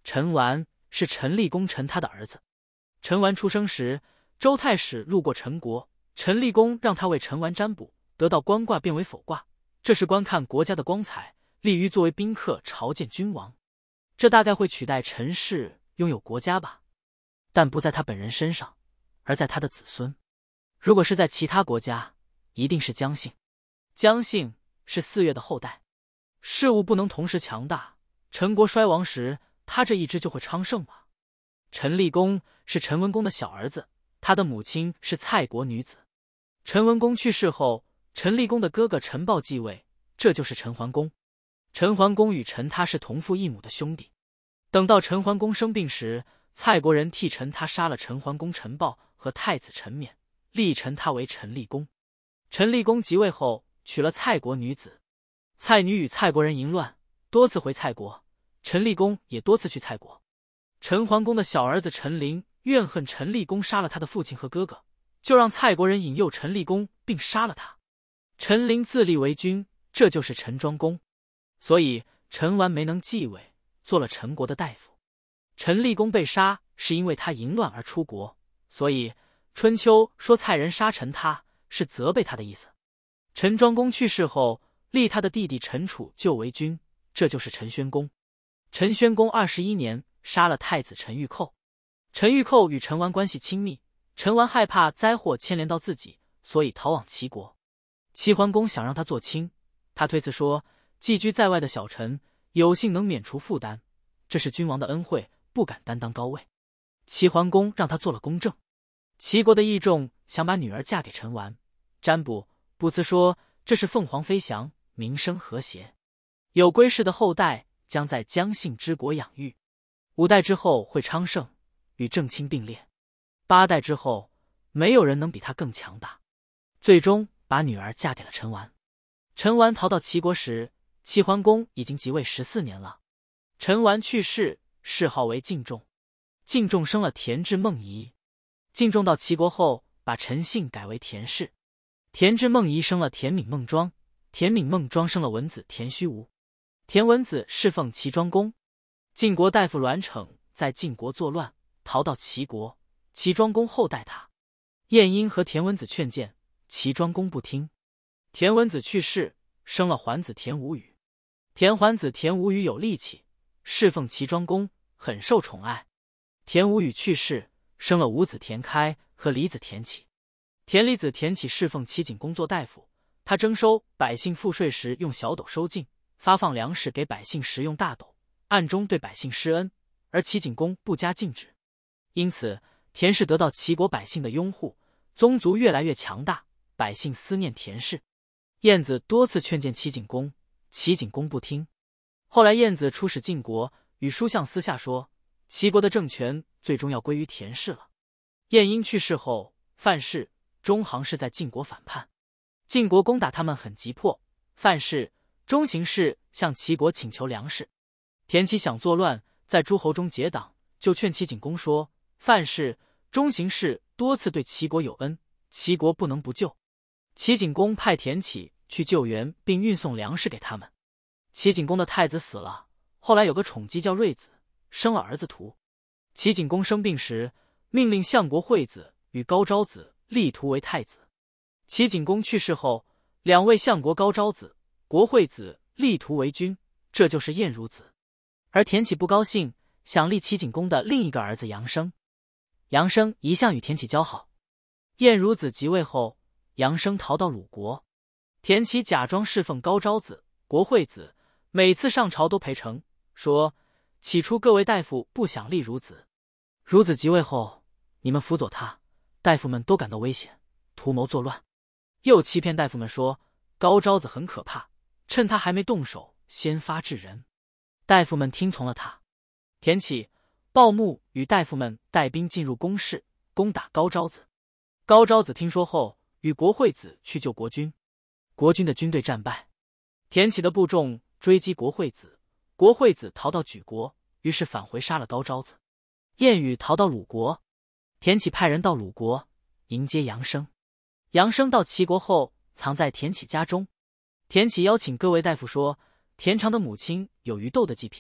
陈完是陈立公陈他的儿子。陈完出生时，周太史路过陈国，陈立公让他为陈完占卜，得到官卦变为否卦，这是观看国家的光彩，利于作为宾客朝见君王。这大概会取代陈氏拥有国家吧，但不在他本人身上，而在他的子孙。如果是在其他国家，一定是姜姓。姜姓是4月的后代。事物不能同时强大，陈国衰亡时，他这一支就会昌盛吗？陈立公是陈文公的小儿子，他的母亲是蔡国女子。陈文公去世后，陈立公的哥哥陈豹继位，这就是陈桓公。陈桓公与陈他是同父异母的兄弟。等到陈桓公生病时，蔡国人替陈他杀了陈桓公陈豹和太子陈勉，立陈他为陈立公。陈立公即位后，娶了蔡国女子。蔡女与蔡国人淫乱，多次回蔡国，陈立公也多次去蔡国。陈桓公的小儿子陈琳怨恨陈立公杀了他的父亲和哥哥，就让蔡国人引诱陈立公并杀了他。陈琳自立为君，这就是陈庄公。所以陈完没能继位，做了陈国的大夫。陈立公被杀是因为他淫乱而出国，所以春秋说蔡人杀陈他，是责备他的意思。陈庄公去世后，立他的弟弟陈楚就为君，这就是陈宣公。陈宣公21年杀了太子陈玉寇。陈玉寇与陈完关系亲密，陈完害怕灾祸牵连到自己，所以逃往齐国。齐桓公想让他做卿，他推辞说，寄居在外的小臣有幸能免除负担，这是君王的恩惠，不敢担当高位。齐桓公让他做了公正。齐国的义仲想把女儿嫁给陈完，占卜卜辞说这是凤凰飞翔，民生和谐，有归氏的后代将在姜姓之国养育，5代之后会昌盛，与正卿并列，8代之后没有人能比他更强大。最终把女儿嫁给了陈完。陈完逃到齐国时，齐桓公已经即位14年了。陈完去世，谥号为敬仲。敬仲生了田至孟仪。敬仲到齐国后，把陈姓改为田氏。田至孟仪生了田闵孟庄，田闵孟庄生了文子田虚无。田文子侍奉齐庄公。晋国大夫栾逞在晋国作乱，逃到齐国，齐庄公厚待他。晏婴和田文子劝谏，齐庄公不听。田文子去世，生了桓子田无宇。田桓子田无宇有力气，侍奉齐庄公，很受宠爱。田无宇去世，生了五子田开和李子田启。田李子田启侍奉齐景公做大夫，他征收百姓赋税时用小斗收进，发放粮食给百姓时用大斗，暗中对百姓施恩，而齐景公不加禁止。因此田氏得到齐国百姓的拥护，宗族越来越强大，百姓思念田氏。晏子多次劝谏齐景公，齐景公不听。后来晏子出使晋国，与书相私下说，齐国的政权最终要归于田氏了。晏婴去世后，范氏、中行氏在晋国反叛，晋国攻打他们很急迫，范氏、中行氏向齐国请求粮食。田启想作乱，在诸侯中结党，就劝齐景公说，范氏、中行氏多次对齐国有恩，齐国不能不救。齐景公派田启去救援，并运送粮食给他们。齐景公的太子死了，后来有个宠姬叫瑞子，生了儿子屠。齐景公生病时，命令相国惠子与高昭子立屠为太子。齐景公去世后，两位相国高昭子、国惠子立屠为君，这就是晏如子。而田启不高兴，想立齐景公的另一个儿子杨生。杨生一向与田启交好。晏如子即位后，杨生逃到鲁国。田启假装侍奉高昭子、国惠子，每次上朝都陪城，说起初各位大夫不想立孺子，孺子即位后，你们辅佐他，大夫们都感到危险，图谋作乱。又欺骗大夫们说高昭子很可怕，趁他还没动手先发制人。大夫们听从了他。田启、鲍牧与大夫们带兵进入宫室，攻打高昭子。高昭子听说后，与国惠子去救国君。国君的军队战败，田启的部众追击国惠子，国惠子逃到莒国，于是返回杀了高昭子。晏宇逃到鲁国，田启派人到鲁国迎接杨生。杨生到齐国后，藏在田启家中。田启邀请各位大夫说，田常的母亲有鱼豆的祭品，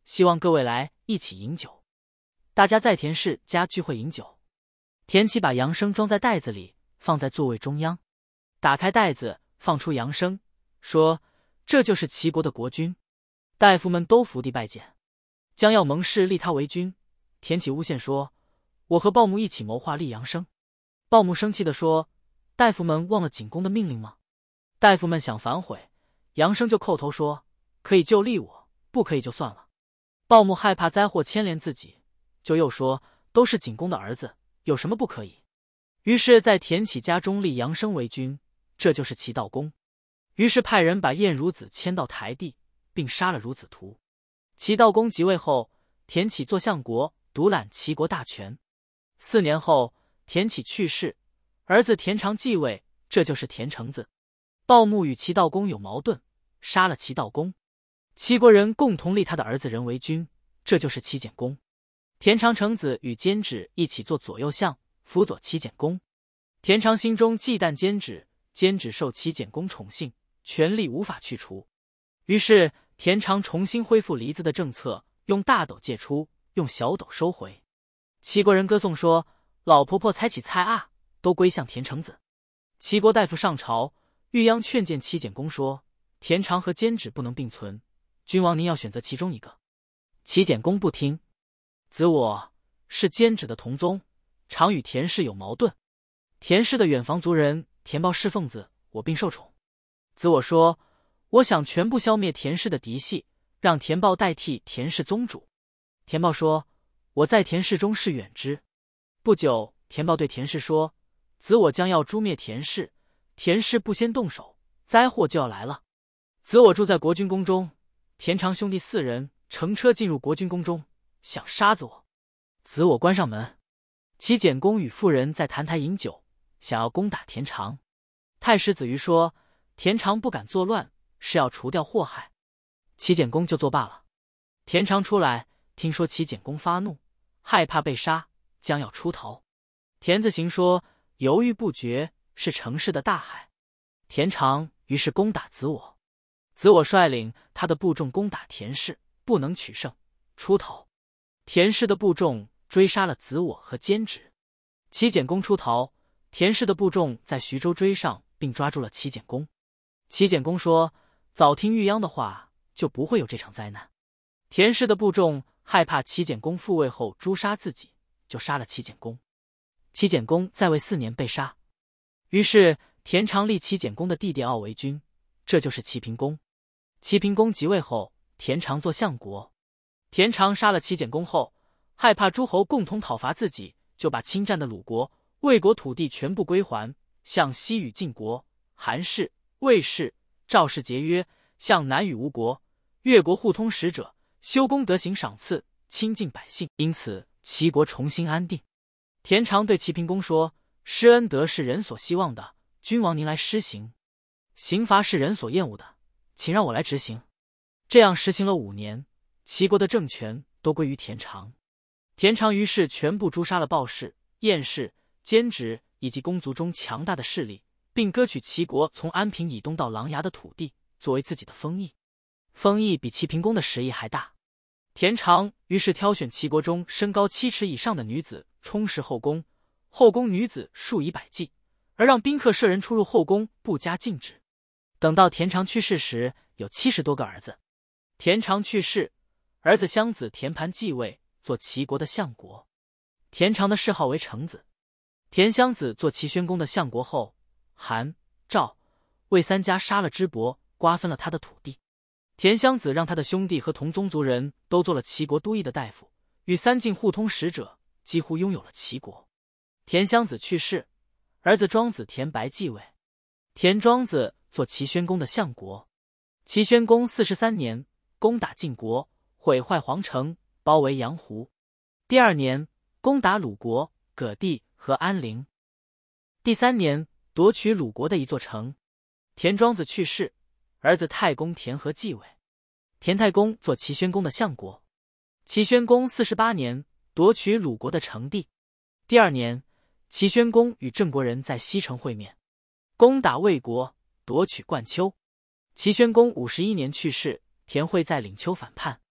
希望各位来一起饮酒。大家在田氏家聚会饮酒。田启把杨生装在袋子里，放在座位中央，打开袋子，放出杨生，说：“这就是齐国的国君。”大夫们都伏地拜见，将要盟誓立他为君。田启诬陷说：“我和鲍牧一起谋划立杨生。”鲍牧生气地说：“大夫们忘了景公的命令吗？”大夫们想反悔，杨生就叩头说：“可以就立我，不可以就算了。”鲍牧害怕灾祸牵连自己，就又说：“都是景公的儿子，有什么不可以？”于是，在田启家中立杨生为君，这就是齐悼公。于是派人把晏孺子迁到台地，并杀了孺子徒。齐悼公即位后，田启做相国，独揽齐国大权。4年后，田启去世，儿子田常继位，这就是田成子。鲍牧与齐悼公有矛盾，杀了齐悼公。齐国人共同立他的儿子人为君，这就是齐简公。田常成子与监止一起做左右相，辅佐齐简公。田常心中忌惮监止，监止受齐简公宠幸，权力无法去除。于是田常重新恢复梨子的政策，用大斗借出，用小斗收回。齐国人歌颂说：“老婆婆才起菜啊，都归向田成子。”齐国大夫上朝，欲央劝谏齐简公说：“田常和监止不能并存，君王您要选择其中一个。”齐简公不听，子我是监止的同宗，常与田氏有矛盾。田氏的远房族人田豹侍奉子我，并受宠。子我说：“我想全部消灭田氏的嫡系，让田豹代替田氏宗主。”田豹说：“我在田氏中是远之。”不久，田豹对田氏说：“子我将要诛灭田氏，田氏不先动手，灾祸就要来了。”子我住在国君宫中，田常兄弟4人乘车进入国君宫中，想杀子我。子我关上门，齐简公与妇人在坛台饮酒，想要攻打田常。太史子瑜说：“田常不敢作乱，是要除掉祸害。”齐简公就作罢了。田常出来，听说齐简公发怒，害怕被杀，将要出逃。田子行说：“犹豫不决是成事的大害。”田常于是攻打子我。子我率领他的部众攻打田氏，不能取胜，出逃。田氏的部众追杀了子我和监止。齐简公出逃，田氏的部众在徐州追上，并抓住了齐简公。齐简公说：“早听玉央的话，就不会有这场灾难。”田氏的部众害怕齐简公复位后诛杀自己，就杀了齐简公。齐简公在位4年被杀。于是田常立齐简公的弟弟傲为君，这就是齐平公。齐平公即位后，田常做相国。田常杀了齐简公后，害怕诸侯共同讨伐自己，就把侵占的鲁国、魏国土地全部归还，向西与晋国、韩氏、魏氏、赵氏节约，向南与吴国、越国互通使者，修功德行赏赐，亲近百姓，因此齐国重新安定。田常对齐平公说：“施恩德是人所希望的，君王您来施行；刑罚是人所厌恶的，请让我来执行。”这样实行了5年，齐国的政权都归于田常。田常于是全部诛杀了鲍氏、晏氏、监止以及公族中强大的势力，并割取齐国从安平以东到琅琊的土地，作为自己的封邑。封邑比齐平公的10邑还大。田常于是挑选齐国中身高7尺以上的女子充实后宫，后宫女子数以百计，而让宾客舍人出入后宫不加禁止。等到田常去世时，有70多个儿子。田常去世，儿子襄子田盘继位，做齐国的相国。田常的谥号为成子。田襄子做齐宣公的相国后，韩、赵、魏3家杀了支伯，瓜分了他的土地。田襄子让他的兄弟和同宗族人都做了齐国都邑的大夫，与3晋互通使者，几乎拥有了齐国。田襄子去世，儿子庄子田白继位。田庄子做齐宣公的相国。齐宣公43年，攻打晋国，毁坏皇城，包围阳湖。第2年，攻打鲁国、葛地和安陵。第3年，夺取鲁国的一座城。田庄子去世，儿子太公田和继位。田太公做齐宣公的相国。齐宣公48年，夺取鲁国的城地。第2年，齐宣公与郑国人在西城会面，攻打魏国，夺取冠丘。齐宣公51年去世，田惠在领丘反叛。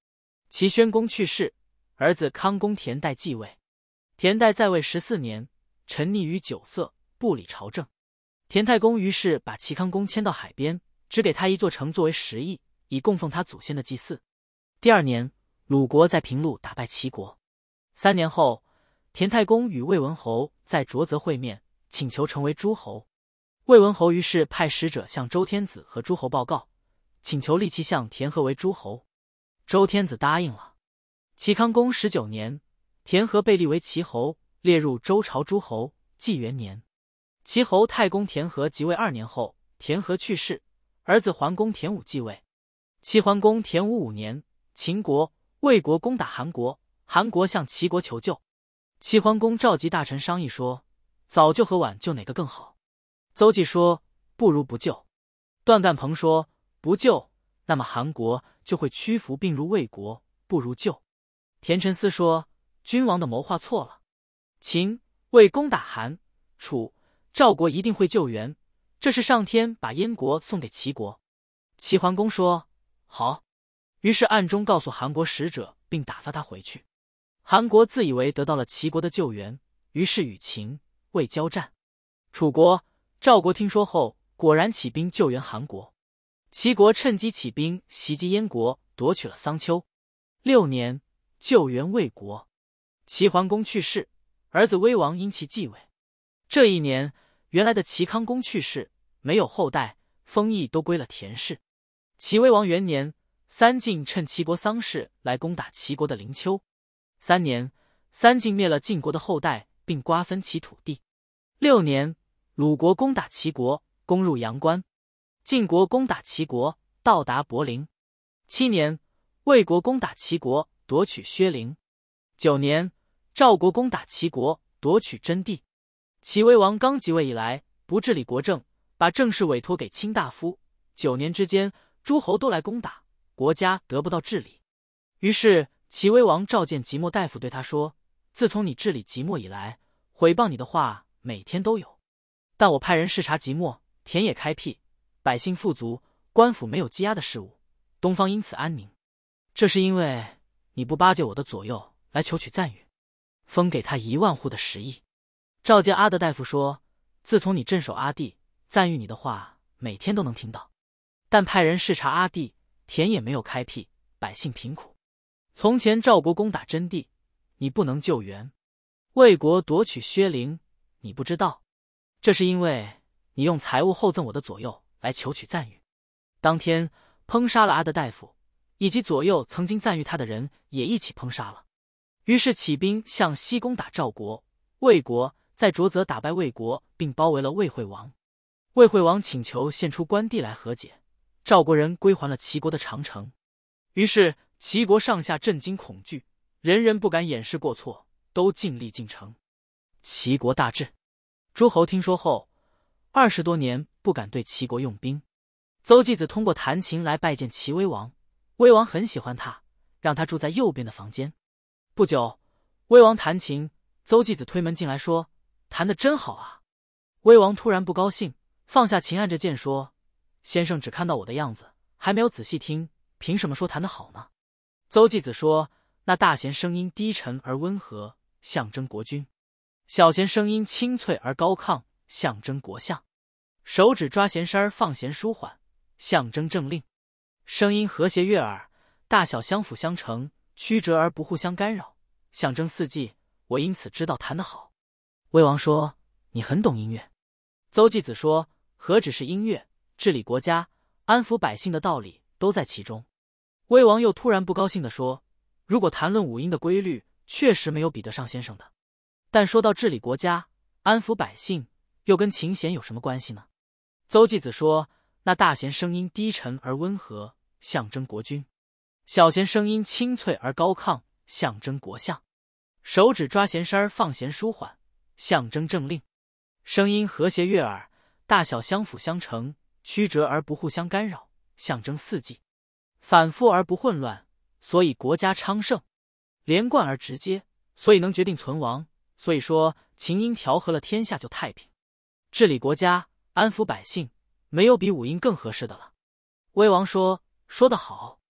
齐宣公去世，儿子康公田代继位。田代在位14年，沉溺于酒色，不理朝政。田太公于是把齐康公迁到海边，只给他一座城作为食邑，以供奉他祖先的祭祀。第2年，鲁国在平陆打败齐国。3年后，田太公与魏文侯在卓泽会面，请求成为诸侯。魏文侯于是派使者向周天子和诸侯报告，请求立其相田和为诸侯。周天子答应了。齐康公19年，田和被立为齐侯，列入周朝诸侯。纪元年，齐侯太公田和即位2年后，田和去世，儿子桓公田武继位。齐桓公田武5年，秦国、魏国攻打韩国，韩国向齐国求救。齐桓公召集大臣商议说，早救和晚救哪个更好？邹忌说，不如不救。段干鹏说，不救，那么韩国就会屈服并入魏国，不如救。田承思说，君王的谋划错了。秦、魏攻打韩、楚、赵国一定会救援，这是上天把燕国送给齐国。齐桓公说，好。于是暗中告诉韩国使者，并打发他回去。韩国自以为得到了齐国的救援，于是与秦、魏交战。楚国、赵国听说后，果然起兵救援韩国。齐国趁机起兵袭击燕国，夺取了桑丘。6年，救援魏国。齐桓公去世，儿子威王因其继位。这一年，原来的齐康公去世，没有后代，封邑都归了田氏。齐威王元年，三晋趁齐国丧事来攻打齐国的陵丘。3年，三晋灭了晋国的后代，并瓜分其土地。6年，鲁国攻打齐国，攻入阳关。晋国攻打齐国，到达柏林。7年，魏国攻打齐国，夺取薛陵。9年，赵国攻打齐国，夺取真地。齐威王刚即位以来，不治理国政，把政事委托给卿大夫。9年之间，诸侯都来攻打，国家得不到治理。于是齐威王召见即墨大夫，对他说，自从你治理即墨以来，毁谤你的话每天都有。但我派人视察即墨，田野开辟，百姓富足，官府没有积压的事物，东方因此安宁。这是因为你不巴结我的左右来求取赞誉，封给他1万户的食邑。召见阿德大夫说，自从你镇守阿地，赞誉你的话每天都能听到，但派人视察阿地，田野没有开辟，百姓贫苦。从前赵国攻打真地，你不能救援；魏国夺取薛陵，你不知道。这是因为你用财物厚赠我的左右来求取赞誉。当天烹杀了阿德大夫，以及左右曾经赞誉他的人也一起烹杀了。于是起兵向西攻打赵国、魏国，在卓泽打败魏国，并包围了魏惠王。魏惠王请求献出关地来和解，赵国人归还了齐国的长城。于是齐国上下震惊恐惧，人人不敢掩饰过错，都尽力进城。齐国大治。诸侯听说后，20多年不敢对齐国用兵。邹忌子通过弹琴来拜见齐威王，威王很喜欢他，让他住在右边的房间。不久，威王弹琴，邹忌子推门进来说，弹得真好啊。威王突然不高兴，放下琴按着键说，先生只看到我的样子，还没有仔细听，凭什么说弹得好呢？邹忌子说，那大弦声音低沉而温和，象征国君；小弦声音清脆而高亢，象征国相；手指抓弦塞放弦舒缓，象征政令；声音和谐悦耳，大小相辅相成，曲折而不互相干扰，象征四季。我因此知道弹得好。魏王说，你很懂音乐。邹忌子说，何止是音乐，治理国家、安抚百姓的道理都在其中。魏王又突然不高兴地说，如果谈论五音的规律，确实没有比得上先生的，但说到治理国家、安抚百姓，又跟琴弦有什么关系呢？邹忌子说，那大弦声音低沉而温和，象征国君；小弦声音清脆而高亢，象征国相；手指抓弦塞放弦舒缓，象征政令；声音和谐悦耳，大小相辅相成，曲折而不互相干扰，象征四季；反复而不混乱，所以国家昌盛；连贯而直接，所以能决定存亡。所以说琴音调和了天下就太平。治理国家、安抚百姓，没有比五音更合适的了。威王说，说得好。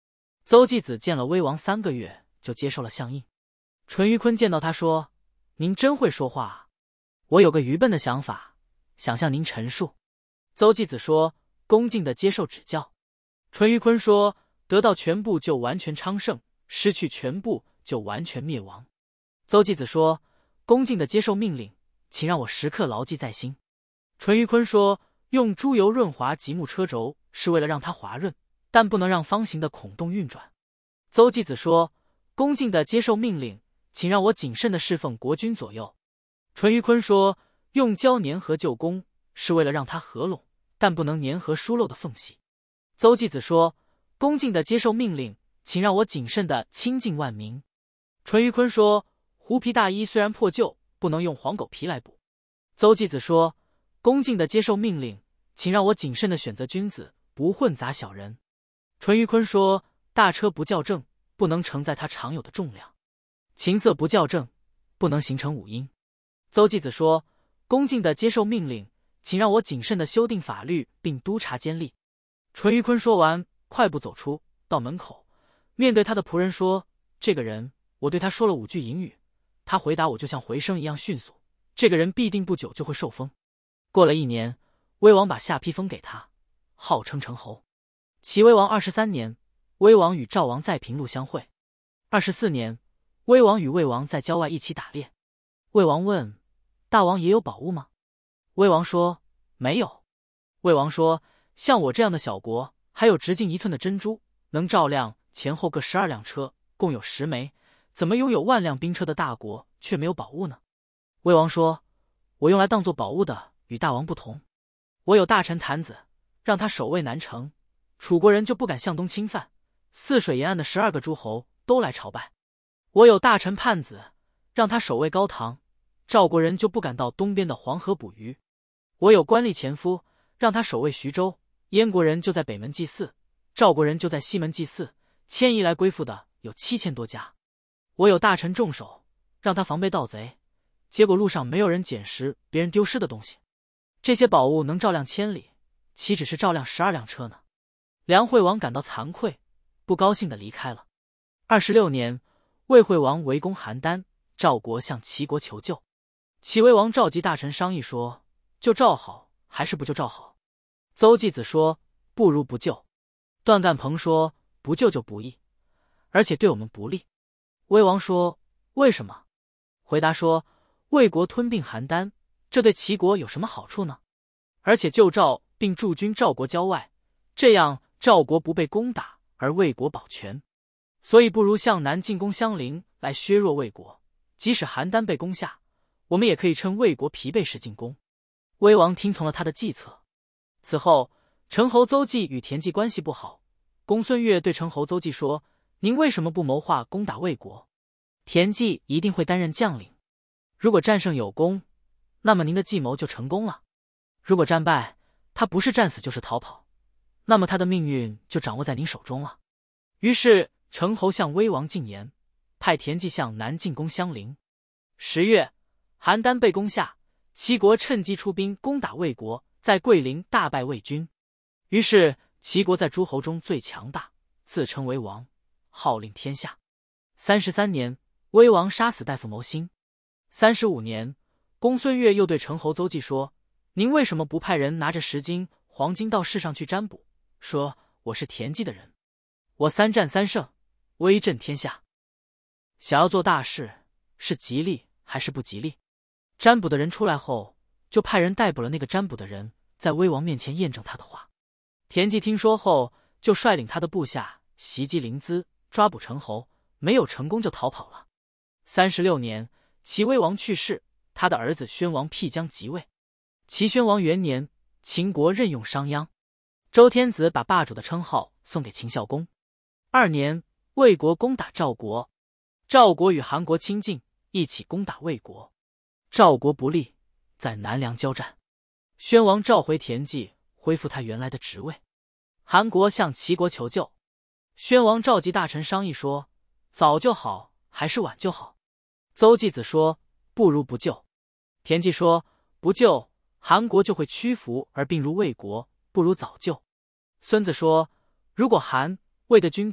邹忌子见了威王3个月，就接受了相印。淳于髡见到他说：“您真会说话啊！我有个愚笨的想法，想向您陈述。”邹忌子说：“恭敬地接受指教。”淳于髡说：“得到全部就完全昌盛，失去全部就完全灭亡。”邹忌子说：“恭敬地接受命令，请让我时刻牢记在心。”淳于髡说：“用猪油润滑极木车轴，是为了让它滑润，但不能让方形的孔洞运转。”邹忌子说：“恭敬地接受命令，请让我谨慎地侍奉国君左右。”淳于髡说：“用胶粘合旧弓，是为了让它合拢，但不能粘合疏漏的缝隙。”邹忌子说：“恭敬地接受命令，请让我谨慎地亲近万民。”淳于髡说：“狐皮大衣虽然破旧，不能用黄狗皮来补。”邹忌子说：“恭敬地接受命令，请让我谨慎地选择君子，不混杂小人。”淳于髡说：“大车不校正，不能承载它常有的重量；琴瑟不校正，不能形成五音。”邹忌子说：“恭敬地接受命令，请让我谨慎地修订法律，并督察监吏。”淳于髡说完，快步走出，到门口，面对他的仆人说：“这个人，我对他说了5句淫语，他回答我就像回声一样迅速，这个人必定不久就会受封。”过了1年，威王把下批封给他，号称成侯。齐威王23年，威王与赵王在平陆相会。24年，威王与魏王在郊外一起打猎。魏王问：“大王也有宝物吗？”威王说：“没有。”魏王说：“像我这样的小国，还有直径1寸的珍珠，能照亮前后各12辆车，共有10枚，怎么拥有万辆兵车的大国，却没有宝物呢？”魏王说：“我用来当作宝物的与大王不同。我有大臣谭子，让他守卫南城，楚国人就不敢向东侵犯，泗水沿岸的12个诸侯都来朝拜。我有大臣盼子，让他守卫高唐，赵国人就不敢到东边的黄河捕鱼。我有官吏前夫，让他守卫徐州，燕国人就在北门祭祀，赵国人就在西门祭祀，迁移来归附的有7000多家。我有大臣重手，让他防备盗贼，结果路上没有人捡拾别人丢失的东西。这些宝物能照亮千里，岂只是照亮12辆车呢？”梁惠王感到惭愧，不高兴地离开了。26年，魏惠王围攻邯郸，赵国向齐国求救。齐威王召集大臣商议说：“就赵好，还是不就赵好？”邹忌子说：“不如不救。”段干鹏说：“不救就不义，而且对我们不利。”威王说：“为什么？”回答说：“魏国吞并邯郸，这对齐国有什么好处呢？而且救赵并驻军赵国郊外，这样赵国不被攻打，而魏国保全。所以不如向南进攻襄陵，来削弱魏国。即使邯郸被攻下，我们也可以趁魏国疲惫时进攻。”威王听从了他的计策。此后，陈侯邹忌与田忌关系不好。公孙越对陈侯邹忌说：“您为什么不谋划攻打魏国？田忌一定会担任将领。如果战胜有功，那么您的计谋就成功了；如果战败，他不是战死就是逃跑，那么他的命运就掌握在您手中了。”于是陈侯向威王进言，派田忌向南进攻襄陵。10月，邯郸被攻下，齐国趁机出兵攻打魏国，在桂林大败魏军。于是齐国在诸侯中最强大，自称为王，号令天下。33年，威王杀死大夫牟兴。35年，公孙越又对陈侯邹忌说：“您为什么不派人拿着10斤黄金到市上去占卜，说我是田忌的人，我3战3胜，威震天下？想要做大事，是吉利还是不吉利？”占卜的人出来后，就派人逮捕了那个占卜的人，在威王面前验证他的话。田忌听说后，就率领他的部下袭击临淄，抓捕陈侯，没有成功就逃跑了。36年，齐威王去世，他的儿子宣王辟疆即位。齐宣王元年，秦国任用商鞅。周天子把霸主的称号送给秦孝公。2年，魏国攻打赵国，赵国与韩国亲近，一起攻打魏国。赵国不利，在南梁交战。宣王召回田忌，恢复他原来的职位。韩国向齐国求救，宣王召集大臣商议说：“早就好，还是晚就好？”邹忌子说：“不如不救。”田忌说：“不救，韩国就会屈服而并入魏国，不如早救。”孙子说：“如果韩魏的军队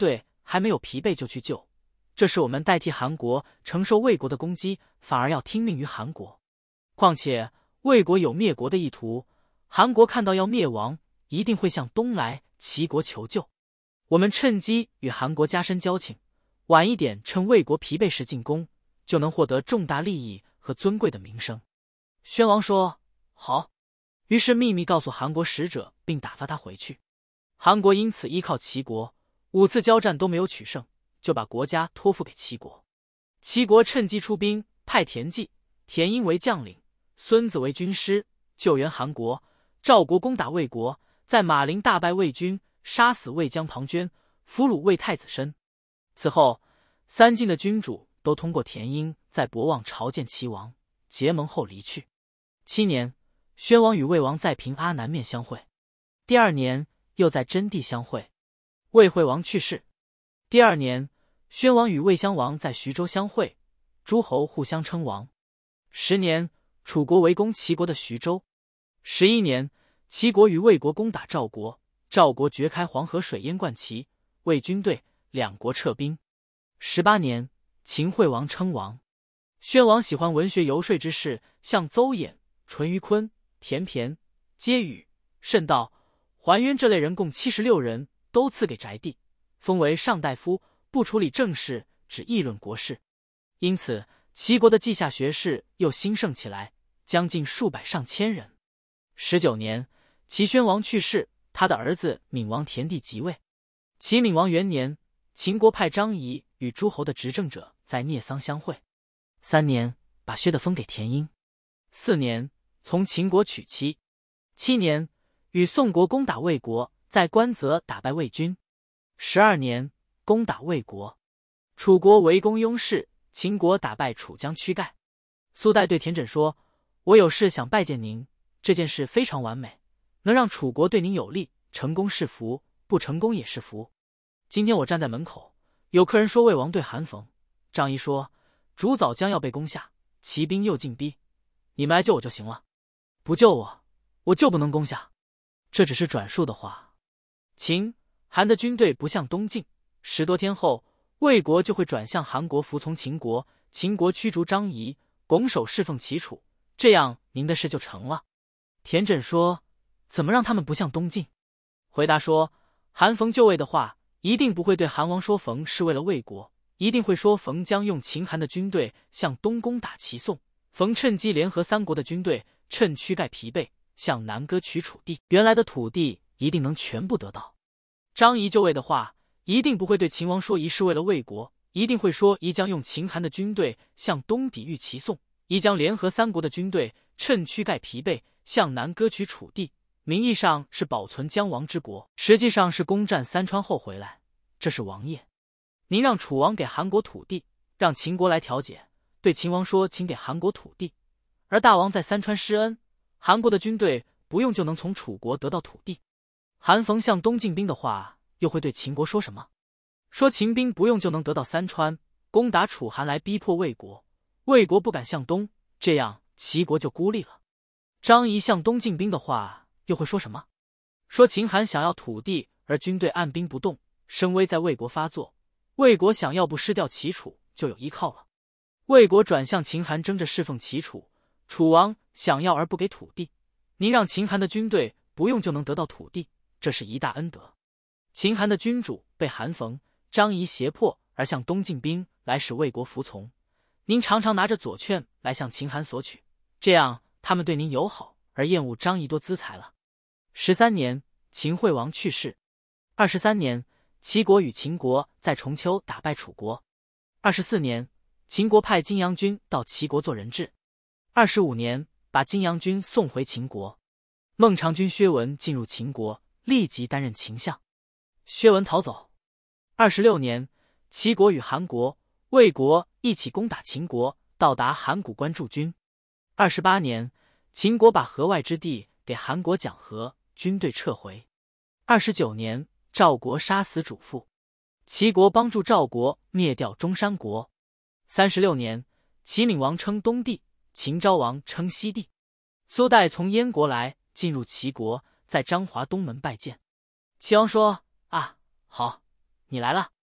还没有疲惫就去救，这是我们代替韩国承受魏国的攻击，反而要听命于韩国。况且魏国有灭国的意图，韩国看到要灭亡，一定会向东来齐国求救。我们趁机与韩国加深交情，晚一点趁魏国疲惫时进攻，就能获得重大利益和尊贵的名声。宣王说好，于是秘密告诉韩国使者，并打发他回去。韩国因此依靠齐国，5次交战都没有取胜，就把国家托付给齐国。齐国趁机出兵，派田忌、田婴为将领，孙子为军师，救援韩国。赵国攻打魏国，在马陵大败魏军，杀死魏将庞涓，俘虏魏太子申。此后3晋的君主都通过田婴在博望朝见齐王，结盟后离去。7年，宣王与魏王在平阿南面相会，第2年又在真地相会。魏惠王去世，第2年，宣王与魏襄王在徐州相会，诸侯互相称王。10年，楚国围攻齐国的徐州。11年，齐国与魏国攻打赵国，赵国掘开黄河水淹灌齐，魏军队2国撤兵。18年，秦惠王称王。宣王喜欢文学游说之士，像邹衍、淳于髡、田骈、皆与、慎道、桓渊这类人共76人，都赐给宅地，封为上大夫，不处理政事，只议论国事。因此齐国的稷下学士又兴盛起来，将近数百上千人。19年，齐宣王去世，他的儿子闵王田地即位。齐闵王元年，秦国派张仪与诸侯的执政者在聂桑相会。3年，把薛的封给田婴。4年，从秦国娶妻。7年，与宋国攻打魏国，在关泽打败魏军。12年，攻打魏国。楚国围攻雍氏，秦国打败楚将屈盖。苏代对田轸说：“我有事想拜见您，这件事非常完美，能让楚国对您有利，成功是福，不成功也是福。今天我站在门口，有客人说魏王对韩冯、张仪说，主早将要被攻下，骑兵又进逼，你们来救我就行了，不救我，我就不能攻下。这只是转述的话。秦、韩的军队不向东进，10多天后，魏国就会转向韩国服从秦国，秦国驱逐张仪，拱手侍奉齐楚，这样您的事就成了。”田轸说：“怎么让他们不向东进？”回答说：“韩冯就位的话，一定不会对韩王说冯是为了魏国，一定会说冯将用秦韩的军队向东攻打齐宋，冯趁机联合3国的军队，趁屈盖疲惫，向南割取楚地，原来的土地一定能全部得到。张仪就位的话，一定不会对秦王说仪是为了魏国，一定会说仪将用秦韩的军队向东抵御齐宋，仪将联合3国的军队，趁屈盖疲惫，向南割取楚地，名义上是保存姜王之国，实际上是攻占三川后回来，这是王业。您让楚王给韩国土地，让秦国来调解，对秦王说请给韩国土地，而大王在三川施恩，韩国的军队不用就能从楚国得到土地。韩冯向东进兵的话，又会对秦国说什么？说秦兵不用就能得到三川，攻打楚韩来逼迫魏国，魏国不敢向东，这样齐国就孤立了。张仪向东进兵的话，又会说什么？说秦韩想要土地，而军队按兵不动，声威在魏国发作，魏国想要不失掉齐楚，就有依靠了。魏国转向秦韩争着侍奉齐楚，楚王想要而不给土地，您让秦韩的军队不用就能得到土地，这是一大恩德。秦韩的君主被韩冯、张仪胁迫而向东进兵，来使魏国服从，您常常拿着左券来向秦韩索取，这样他们对您友好，而厌恶张仪多资财了。13年，秦惠王去世。23年，齐国与秦国在重丘打败楚国。24年，秦国派金阳君到齐国做人质。25年，把金阳君送回秦国。孟尝君薛文进入秦国，立即担任秦相。薛文逃走。26年，齐国与韩国、魏国一起攻打秦国，到达函谷关驻军。28年，秦国把河外之地给韩国讲和，军队撤回。29年，赵国杀死主父，齐国帮助赵国灭掉中山国。36年，齐闵王称东地，秦昭王称西地。苏代从燕国来，进入齐国，在张华东门拜见。齐王说：“啊，好，你来了。”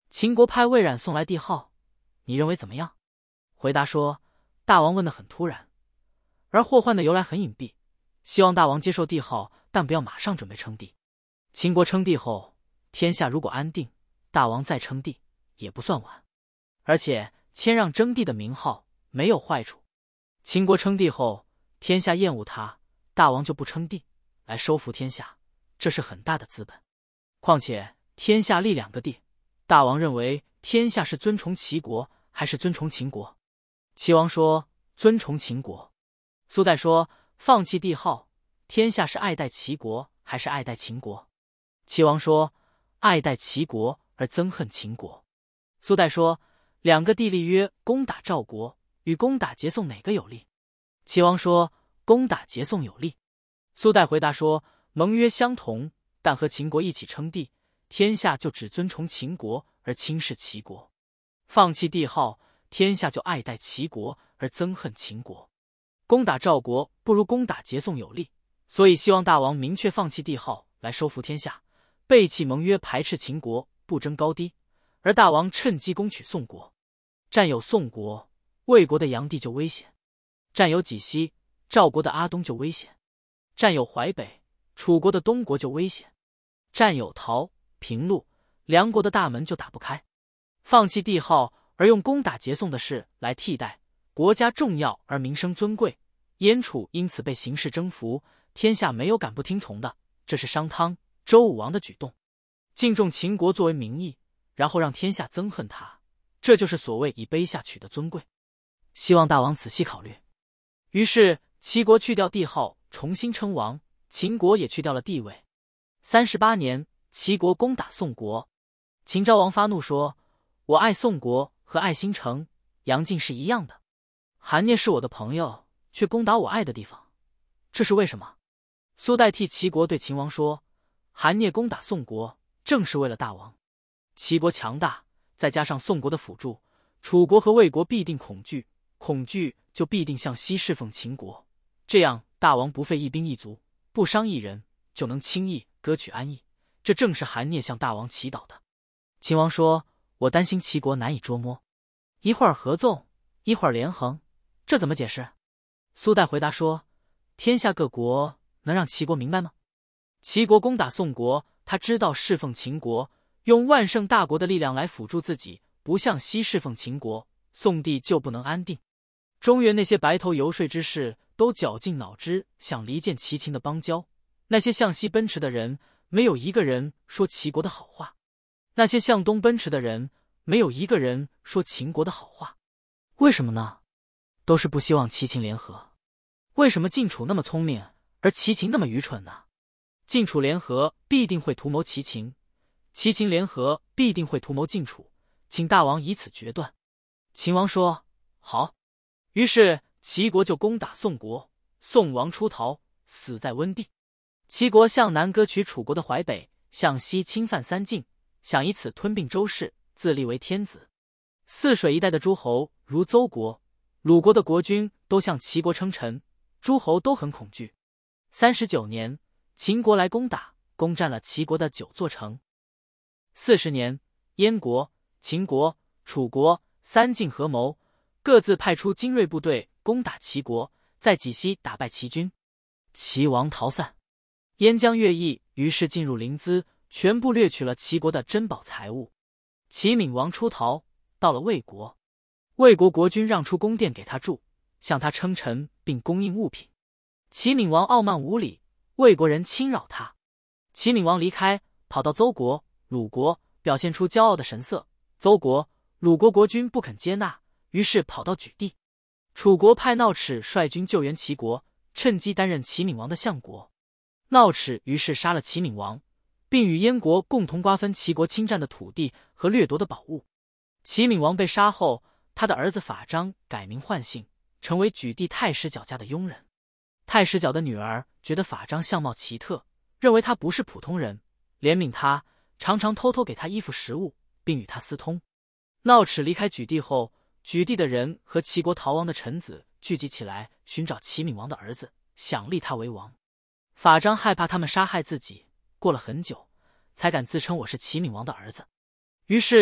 秦国派魏冉送来帝号，你认为怎么样？回答说，大王问得很突然，而祸患的由来很隐蔽，希望大王接受帝号，但不要马上准备称帝。秦国称帝后，天下如果安定，大王再称帝也不算晚，而且谦让征帝的名号没有坏处。秦国称帝后，天下厌恶他，大王就不称帝，来收服天下，这是很大的资本。况且天下立2个帝，大王认为天下是尊崇齐国还是尊崇秦国？齐王说尊崇秦国。苏代说放弃帝号，天下是爱戴齐国还是爱戴秦国？齐王说爱戴齐国而憎恨秦国。苏代说2个帝立约攻打赵国与攻打桀宋哪个有利？齐王说攻打桀宋有利。苏代回答说盟约相同，但和秦国一起称帝，天下就只尊崇秦国而轻视齐国。放弃帝号，天下就爱戴齐国而憎恨秦国。攻打赵国不如攻打桀宋有利，所以希望大王明确放弃帝号来收服天下，背弃盟约，排斥秦国，不争高低，而大王趁机攻取宋国。占有宋国，魏国的阳地就危险；占有济西，赵国的阿东就危险；占有淮北，楚国的东国就危险；占有陶、平陆、梁国的大门就打不开。放弃帝号而用攻打桀宋的事来替代，国家重要而民生尊贵，燕楚因此被形势征服，天下没有敢不听从的，这是商汤、周武王的举动。敬重秦国作为名义，然后让天下憎恨他，这就是所谓以卑下取的尊贵。希望大王仔细考虑。于是齐国去掉帝号，重新称王，秦国也去掉了帝位。38年，齐国攻打宋国。秦昭王发怒说，我爱宋国和爱新城、阳晋是一样的，韩聂是我的朋友，却攻打我爱的地方，这是为什么？苏代替齐国对秦王说，韩聂攻打宋国正是为了大王。齐国强大，再加上宋国的辅助，楚国和魏国必定恐惧，恐惧就必定向西侍奉秦国，这样大王不费一兵一卒，不伤一人，就能轻易割取安邑，这正是韩聂向大王祈祷的。秦王说，我担心齐国难以捉摸，一会儿合纵，一会儿连横，这怎么解释？苏代回答说，天下各国能让齐国明白吗？齐国攻打宋国，他知道侍奉秦国，用万乘大国的力量来辅助自己，不向西侍奉秦国，宋地就不能安定。中原那些白头游说之士都绞尽脑汁想离间齐秦的邦交，那些向西奔驰的人没有一个人说齐国的好话，那些向东奔驰的人没有一个人说秦国的好话。为什么呢？都是不希望齐秦联合。为什么晋楚那么聪明，而齐秦那么愚蠢呢？晋楚联合必定会图谋齐秦，齐秦联合必定会图谋晋楚，请大王以此决断。秦王说，好。于是齐国就攻打宋国，宋王出逃，死在温地。齐国向南割取楚国的淮北，向西侵犯三晋，想以此吞并周氏，自立为天子。泗水一带的诸侯如邹国、鲁国的国君都向齐国称臣，诸侯都很恐惧。39年，秦国来攻打，攻占了齐国的9座城。40年，燕国、秦国、楚国三晋合谋，各自派出精锐部队攻打齐国，在济西打败齐军，齐王逃散。燕将乐毅于是进入临淄，全部掠取了齐国的珍宝财物。齐闵王出逃，到了魏国，魏国国君让出宫殿给他住，向他称臣并供应物品。齐闵王傲慢无礼，魏国人侵扰他。齐闵王离开，跑到邹国、鲁国，表现出骄傲的神色。邹国、鲁国国君不肯接纳，于是跑到莒地。楚国派闹齿率军救援齐国，趁机担任齐闵王的相国。闹齿于是杀了齐闵王，并与燕国共同瓜分齐国侵占的土地和掠夺的宝物。齐闵王被杀后，他的儿子法章改名换姓，成为莒地太史角家的佣人。太史角的女儿觉得法章相貌奇特，认为他不是普通人，怜悯他，常常偷偷给他衣服食物，并与他私通。闹齿离开莒地后，莒地的人和齐国逃亡的臣子聚集起来寻找齐闵王的儿子，想立他为王。法章害怕他们杀害自己，过了很久才敢自称我是齐闵王的儿子。于是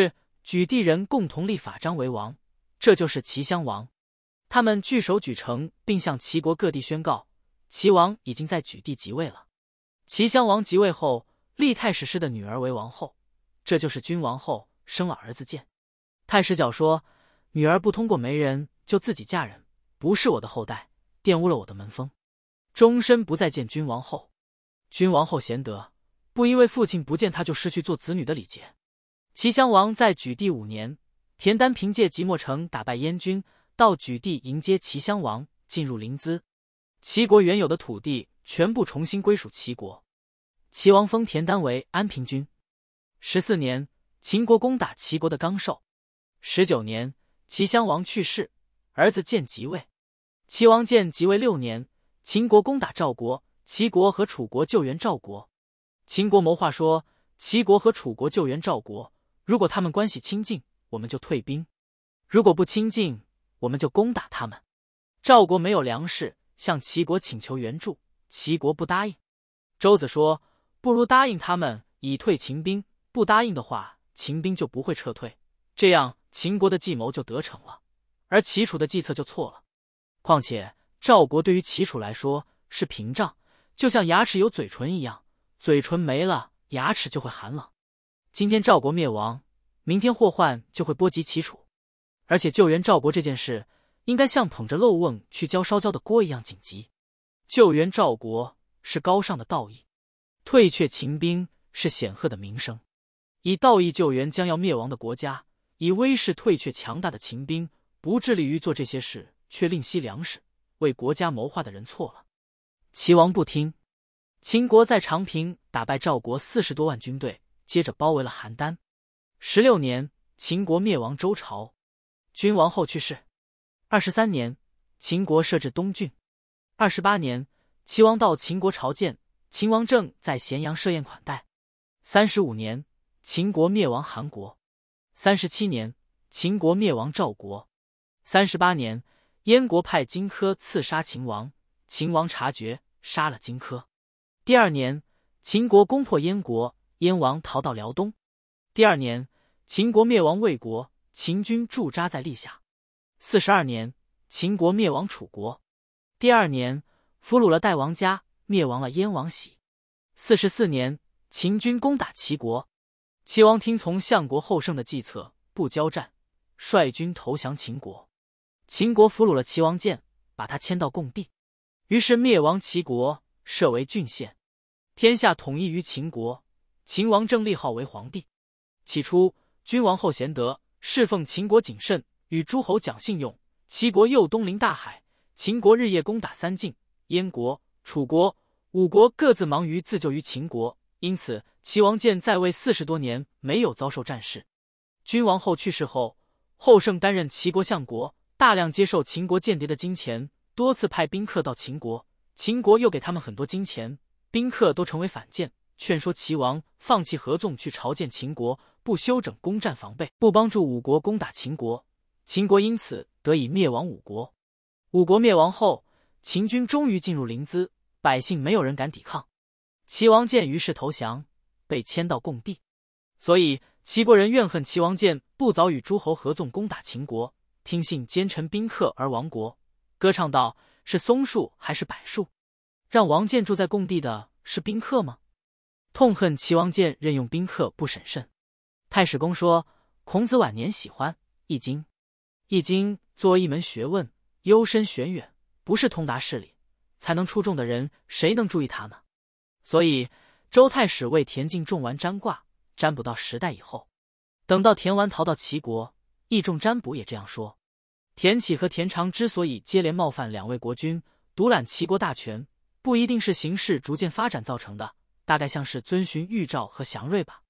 举地人共同立法章为王，这就是齐襄王。他们聚首举城，并向齐国各地宣告，齐王已经在举地即位了。齐襄王即位后，立太史师的女儿为王后，这就是君王后，生了儿子建。太史角说，女儿不通过媒人就自己嫁人，不是我的后代，玷污了我的门风，终身不再见君王后。君王后贤德，不因为父亲不见她就失去做子女的礼节。齐襄王在举地5年，田丹凭借即墨城打败燕军，到举地迎接齐襄王，进入临淄。齐国原有的土地全部重新归属齐国。齐王封田丹为安平君。14年，秦国攻打齐国的刚授。19年，齐襄王去世，儿子建即位。齐王建即位6年，秦国攻打赵国，齐国和楚国救援赵国。秦国谋划说，齐国和楚国救援赵国，如果他们关系亲近，我们就退兵；如果不亲近，我们就攻打他们。赵国没有粮食，向齐国请求援助，齐国不答应。周子说，不如答应他们以退秦兵，不答应的话，秦兵就不会撤退，这样秦国的计谋就得逞了，而齐楚的计策就错了。况且赵国对于齐楚来说是屏障，就像牙齿有嘴唇一样，嘴唇没了，牙齿就会寒冷。今天赵国灭亡，明天祸患就会波及齐楚。而且救援赵国这件事，应该像捧着漏瓮去浇烧焦的锅一样紧急。救援赵国是高尚的道义，退却秦兵是显赫的名声。以道义救援将要灭亡的国家，以威势退却强大的秦兵，不致力于做这些事，却吝惜粮食，为国家谋划的人错了。齐王不听，秦国在长平打败赵国40多万军队，接着包围了邯郸。16年，秦国灭亡周朝，君王后去世。23年，秦国设置东郡。28年，齐王到秦国朝见，秦王政在咸阳设宴款待。35年，秦国灭亡韩国。37年，秦国灭亡赵国。38年，燕国派荆轲刺杀秦王，秦王察觉，杀了荆轲。第2年，秦国攻破燕国，燕王逃到辽东。第2年，秦国灭亡魏国，秦军驻扎在历下。42年，秦国灭亡楚国。第2年，俘虏了代王家，灭亡了燕王喜。44年，秦军攻打齐国，齐王听从相国后胜的计策，不交战，率军投降秦国。秦国俘虏了齐王建，把他迁到贡地，于是灭亡齐国，设为郡县，天下统一于秦国。秦王政立号为皇帝。起初，君王后贤德，侍奉秦国谨慎，与诸侯讲信用。齐国又东临大海，秦国日夜攻打3晋，燕国、楚国、吴国各自忙于自救于秦国，因此齐王建在位40多年，没有遭受战事。君王后去世后，后胜担任齐国相国，大量接受秦国间谍的金钱，多次派宾客到秦国，秦国又给他们很多金钱，宾客都成为反间，劝说齐王放弃合纵去朝见秦国，不修整攻战防备，不帮助吴国攻打秦国。秦国因此得以灭亡吴国。吴国灭亡后，秦军终于进入临淄，百姓没有人敢抵抗。齐王建于是投降，被迁到贡地。所以齐国人怨恨齐王建不早与诸侯合纵攻打秦国，听信奸臣宾客而亡国，歌唱道：是松树还是柏树？让王建住在贡地的是宾客吗？痛恨齐王建任用宾客不审慎。太史公说，孔子晚年喜欢《易经》，《易经》作为一门学问，幽深玄远，不是通达事理才能出众的人，谁能注意它呢？所以周太史为田径种完占卦，占卜到10代以后，等到田完逃到齐国，易仲占卜也这样说。田启和田常之所以接连冒犯2位国君，独揽齐国大权，不一定是形势逐渐发展造成的，大概像是遵循预兆和祥瑞吧。